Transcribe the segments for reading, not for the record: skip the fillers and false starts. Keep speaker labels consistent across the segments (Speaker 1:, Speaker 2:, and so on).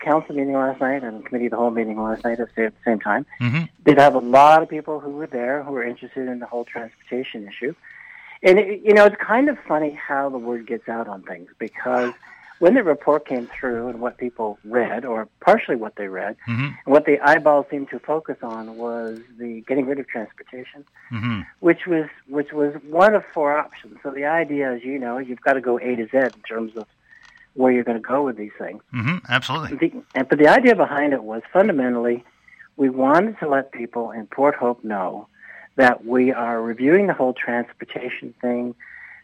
Speaker 1: council meeting last night and committee of the whole meeting last night at the same time.
Speaker 2: Mm-hmm.
Speaker 1: Did have a lot of people who were there who were interested in the whole transportation issue. And, it's kind of funny how the word gets out on things, because when the report came through and what people read, or partially what they read,
Speaker 2: mm-hmm.
Speaker 1: and what the eyeballs seemed to focus on was the getting rid of transportation,
Speaker 2: mm-hmm.
Speaker 1: which was one of four options. So the idea is, you've got to go A to Z in terms of where you're going to go with these things.
Speaker 2: Mm-hmm. Absolutely.
Speaker 1: But the idea behind it was fundamentally we wanted to let people in Port Hope know that we are reviewing the whole transportation thing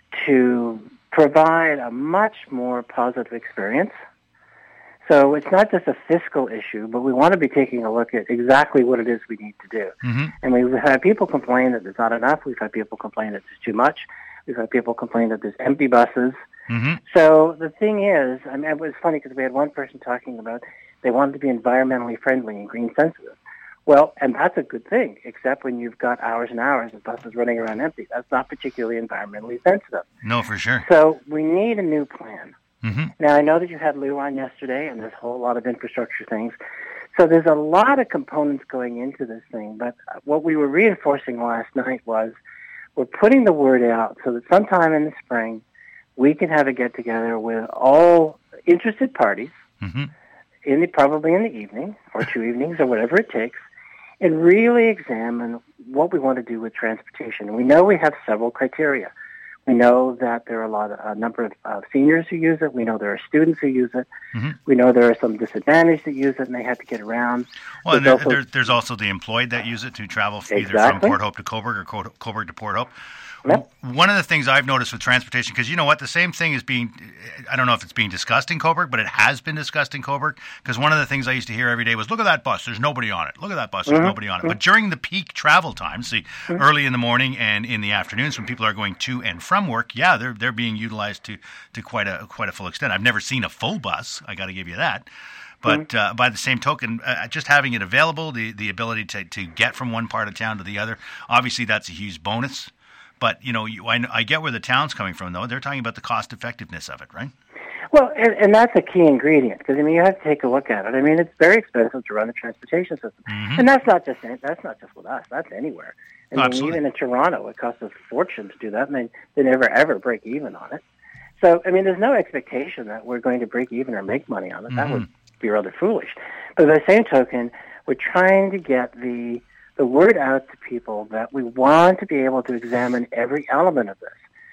Speaker 1: to provide a much more positive experience. So it's not just a fiscal issue, but we want to be taking a look at exactly what it is we need to do.
Speaker 2: Mm-hmm.
Speaker 1: And we've had people complain that there's not enough. We've had people complain that there's too much. We've had people complain that there's empty buses.
Speaker 2: Mm-hmm.
Speaker 1: So the thing is, it was funny because we had one person talking about they wanted to be environmentally friendly and green sensitive. Well, and that's a good thing, except when you've got hours and hours of buses running around empty. That's not particularly environmentally sensitive.
Speaker 2: No, for sure.
Speaker 1: So we need a new plan.
Speaker 2: Mm-hmm.
Speaker 1: Now, I know that you had Lou on yesterday, and there's a whole lot of infrastructure things. So there's a lot of components going into this thing, but what we were reinforcing last night was we're putting the word out so that sometime in the spring we can have a get-together with all interested parties,
Speaker 2: mm-hmm.
Speaker 1: probably in the evening, or 2 evenings, or whatever it takes, and really examine what we want to do with transportation. We know we have several criteria. We know that there are a number of seniors who use it. We know there are students who use it.
Speaker 2: Mm-hmm.
Speaker 1: We know there are some disadvantaged that use it and they have to get around.
Speaker 2: Well, there's also the employed that use it to travel either from Port Hope to Cobourg or Cobourg to Port Hope.
Speaker 1: Yep.
Speaker 2: One of the things I've noticed with transportation, because you know what, the same thing is I don't know if it's being discussed in Cobourg, but it has been discussed in Cobourg, because one of the things I used to hear every day was, look at that bus, there's nobody on it. Look at that bus, there's nobody on it. But during the peak travel times, early in the morning and in the afternoons when people are going to and from work, yeah, they're being utilized to quite a full extent. I've never seen a full bus, I got to give you that. But by the same token, just having it available, the ability to get from one part of town to the other, obviously that's a huge bonus. But, I get where the town's coming from, though. They're talking about the cost-effectiveness of it, right?
Speaker 1: Well, and that's a key ingredient, because, you have to take a look at it. It's very expensive to run a transportation system.
Speaker 2: Mm-hmm.
Speaker 1: And that's not just with us. That's anywhere.
Speaker 2: Absolutely.
Speaker 1: Even in Toronto, it costs a fortune to do that, and they never, ever break even on it. So, there's no expectation that we're going to break even or make money on it. Mm-hmm. That would be rather foolish. But by the same token, we're trying to get the word out to people that we want to be able to examine every element of this.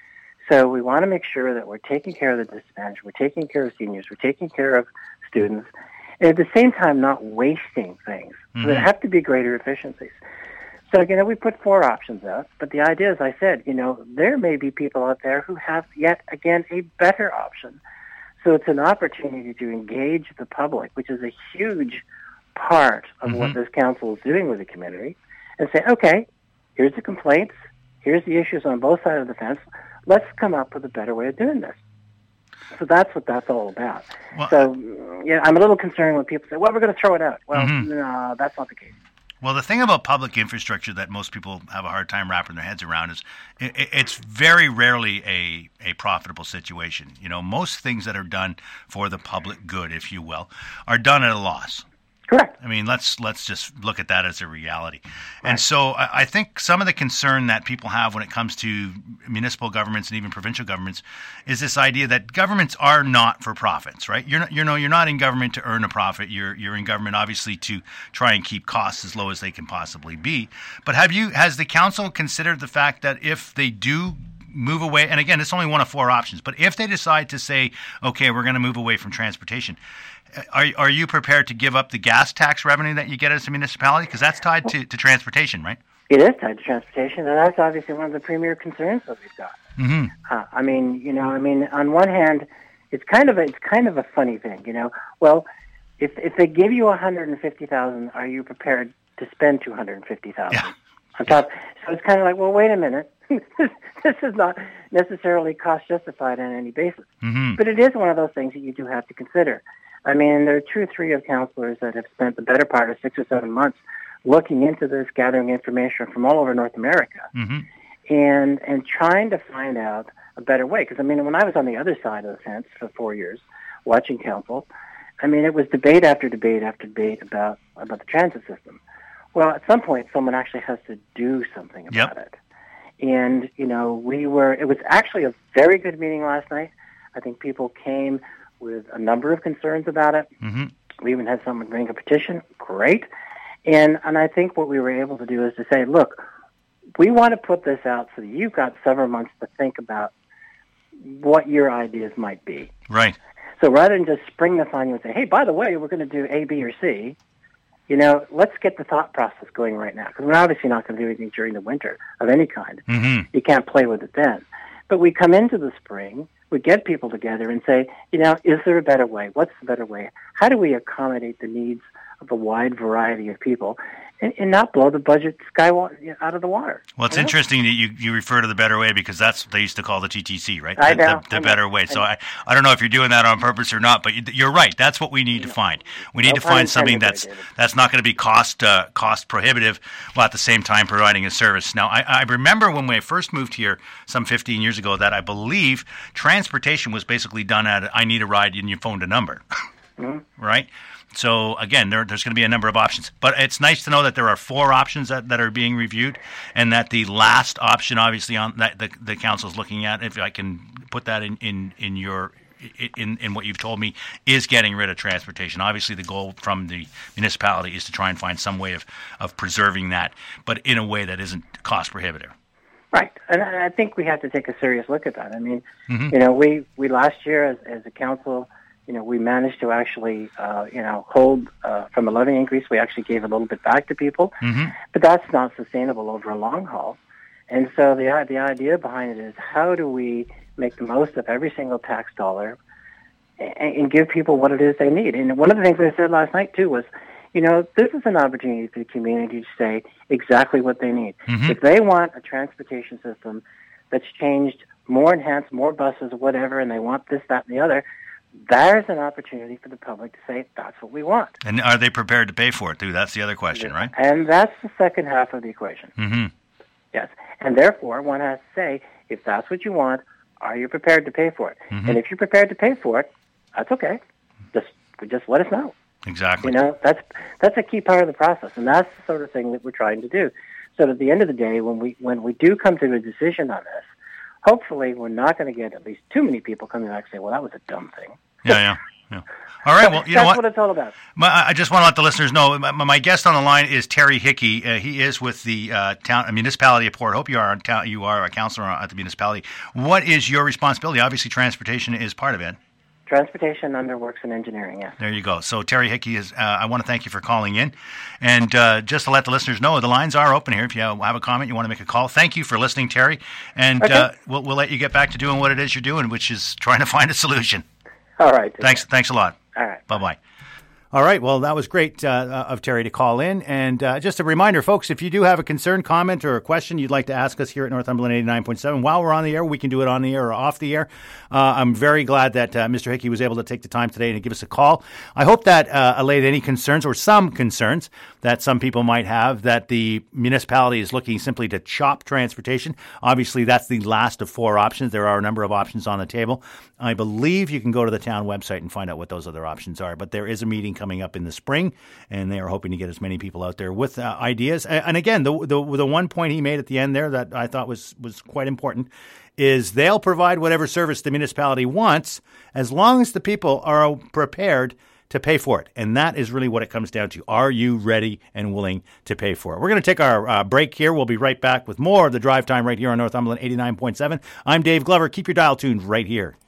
Speaker 1: So we want to make sure that we're taking care of the disadvantaged, we're taking care of seniors, we're taking care of students, and at the same time not wasting things. Mm-hmm. So there have to be greater efficiencies. So, we put four options out, but the idea, as I said, there may be people out there who have, yet again, a better option. So it's an opportunity to engage the public, which is a huge part of what this council is doing with the community, and say, okay, here's the complaints, here's the issues on both sides of the fence, let's come up with a better way of doing this. So that's what that's all about. Well, I'm a little concerned when people say, well, we're going to throw it out. Well, no, that's not the case.
Speaker 2: Well, the thing about public infrastructure that most people have a hard time wrapping their heads around is it's very rarely a profitable situation. Most things that are done for the public good, if you will, are done at a loss.
Speaker 1: Correct.
Speaker 2: Let's just look at that as a reality. Right. And so I think some of the concern that people have when it comes to municipal governments and even provincial governments is this idea that governments are not for profits, right? You're not in government to earn a profit. You're in government obviously to try and keep costs as low as they can possibly be. But has the council considered the fact that if they do move away, and again, it's only one of four options, but if they decide to say, okay, we're going to move away from transportation, are you prepared to give up the gas tax revenue that you get as a municipality? Because that's tied to transportation, right?
Speaker 1: It is tied to transportation, and that's obviously one of the premier concerns that we've got.
Speaker 2: Mm-hmm.
Speaker 1: On one hand, it's kind of a funny thing, Well, if they give you $150,000, are you prepared to spend $250,000 on top? So it's kind of like, well, wait a minute. This is not necessarily cost justified on any basis, but it is one of those things that you do have to consider. There are 2 or 3 of councillors that have spent the better part of 6 or 7 months looking into this, gathering information from all over North America, and trying to find out a better way. Because when I was on the other side of the fence for 4 years, watching council, I mean, it was debate after debate after debate about the transit system. Well, at some point, someone actually has to do something about it. And, you know, it was actually a very good meeting last night. I think people came with a number of concerns about it.
Speaker 2: Mm-hmm.
Speaker 1: We even had someone bring a petition. Great. And I think what we were able to do is to say, look, we want to put this out so that you've got several months to think about what your ideas might be.
Speaker 2: Right.
Speaker 1: So rather than just spring this on you and say, hey, by the way, we're going to do A, B, or C, you know, let's get the thought process going right now. Because we're obviously not going to do anything during the winter of any kind.
Speaker 2: Mm-hmm.
Speaker 1: You can't play with it then. But we come into the spring, we get people together and say, you know, is there a better way? What's the better way? How do we accommodate the needs of a wide variety of people and not blow the budget out of the water?
Speaker 2: Well, it's interesting that you refer to the better way, because that's what they used to call the TTC, right?
Speaker 1: I know.
Speaker 2: The better way. So I don't know if you're doing that on purpose or not, but you're right. That's what we need to find. We need to find something that's not going to be cost prohibitive, while at the same time providing a service. Now, I remember when we first moved here some 15 years ago that I believe transportation was basically done at I need a ride and you phoned a number, right? So, again, there's going to be a number of options. But it's nice to know that there are 4 options that are being reviewed, and that the last option, obviously, on that the council's looking at, if I can put that in what you've told me, is getting rid of transportation. Obviously, the goal from the municipality is to try and find some way of preserving that, but in a way that isn't cost prohibitive.
Speaker 1: Right. And I think we have to take a serious look at that. I mean, you know, we last year as a council, you know, we managed to actually, hold from a levy increase. We actually gave a little bit back to people, but that's not sustainable over a long haul. And so the idea behind it is, how do we make the most of every single tax dollar and give people what it is they need? And one of the things I said last night too was, you know, this is an opportunity for the community to say exactly what they need. If they want a transportation system that's changed, more enhanced, more buses, whatever, and they want this, that, and the other, there's an opportunity for the public to say, that's what we want.
Speaker 2: And are they prepared to pay for it, too? That's the other question, right?
Speaker 1: And that's the second half of the equation. Yes. And therefore, one has to say, if that's what you want, are you prepared to pay for it? And if you're prepared to pay for it, that's okay. Just let us know.
Speaker 2: Exactly.
Speaker 1: You know, that's a key part of the process, and that's the sort of thing that we're trying to do. So that at the end of the day, when we do come to a decision on this, hopefully we're not going to get at least too many people coming back and say, well, that was a dumb thing.
Speaker 2: Yeah. All right, well, you know
Speaker 1: that's what it's all about.
Speaker 2: I just want to let the listeners know, my guest on the line is Terry Hickey. He is with the municipality of Port Hope. You are a councillor at the municipality. What is your responsibility? Obviously, transportation is part of it.
Speaker 1: Transportation, under Works and Engineering, yeah.
Speaker 2: There you go. So Terry Hickey is, I want to thank you for calling in. And just to let the listeners know, the lines are open here. If you have a comment, you want to make a call. Thank you for listening, Terry. And we'll let you get back to doing what it is you're doing, which is trying to find a solution.
Speaker 1: All right.
Speaker 2: Thanks a lot.
Speaker 1: All right.
Speaker 2: Bye-bye. All right. Well, that was great of Terry to call in. And just a reminder, folks, if you do have a concern, comment, or a question you'd like to ask us here at Northumberland 89.7, while we're on the air, we can do it on the air or off the air. I'm very glad that Mr. Hickey was able to take the time today to give us a call. I hope that allayed any concerns, or some concerns that some people might have, that the municipality is looking simply to chop transportation. Obviously, that's the last of 4 options. There are a number of options on the table. I believe you can go to the town website and find out what those other options are. But there is a meeting coming up in the spring, and they are hoping to get as many people out there with ideas. And again, the one point he made at the end there that I thought was quite important is they'll provide whatever service the municipality wants as long as the people are prepared to pay for it. And that is really what it comes down to. Are you ready and willing to pay for it? We're going to take our break here. We'll be right back with more of the Drive Time right here on Northumberland 89.7. I'm Dave Glover. Keep your dial tuned right here.